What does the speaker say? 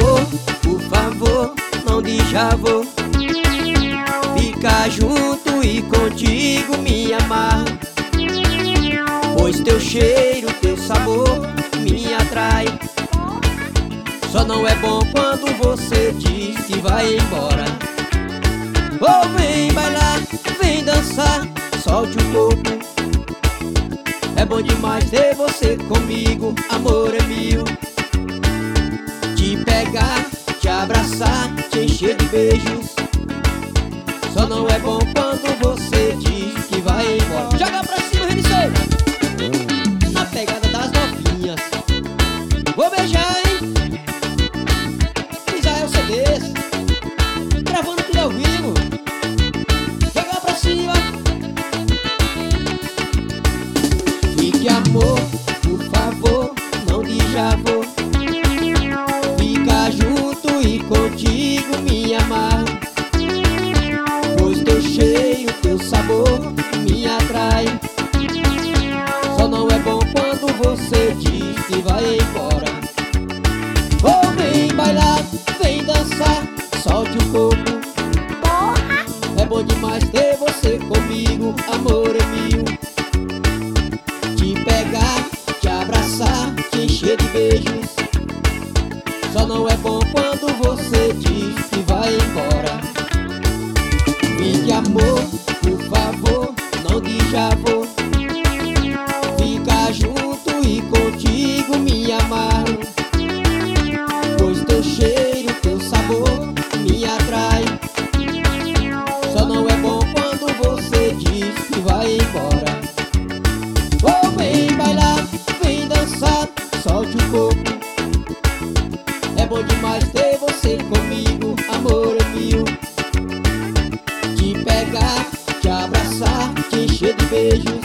amor, por favor, não diz já vou ficar junto e contigo me amar. Pois teu cheiro, teu sabor me atrai. Só não é bom quando você diz que vai embora. Oh, vem bailar, vem dançar, solte o corpo. É bom demais ter você comigo, amor é mil. Te pegar, te abraçar, te encher de beijos. Só não é bom quando você diz que vai embora. Joga pra cima, Renissei! Na pegada das novinhas. Vou beijar, hein? Israel CDs, gravando tudo ao vivo. Joga pra cima. Fique amor, por favor, não diz já vou ficar junto e contigo me amar. Pois teu cheiro, teu sabor me atrai. Só não é bom quando você diz que vai embora. Oh, vem bailar, vem dançar, solte o corpo. É bom demais ter você comigo, amor é mil. Te pegar, te abraçar, te encher de beijos. Só não é bom quando você diz que vai embora. Fique amor, por favor, não diz já vou ficar junto e contigo me amar. Pois teu cheiro, teu sabor me atrai. Só não é bom quando você diz que vai embora. Oh, vem bailar, vem dançar, solte o corpo. É bom demais ter você comigo, amor é mil. Te pegar, te abraçar, te encher de beijos.